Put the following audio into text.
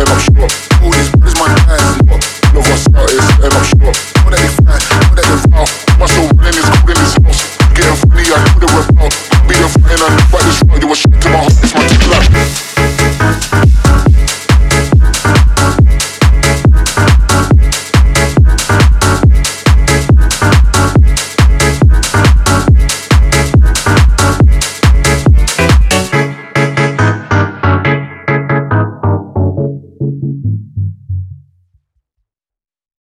and I'm sure all these brothers my guys. All of us out here, and I'm sure know that they fine, know that they foul. Muscle running is cool in this house. Getting funny, I do the rebel. Be the friend, I know about this road. You were shit to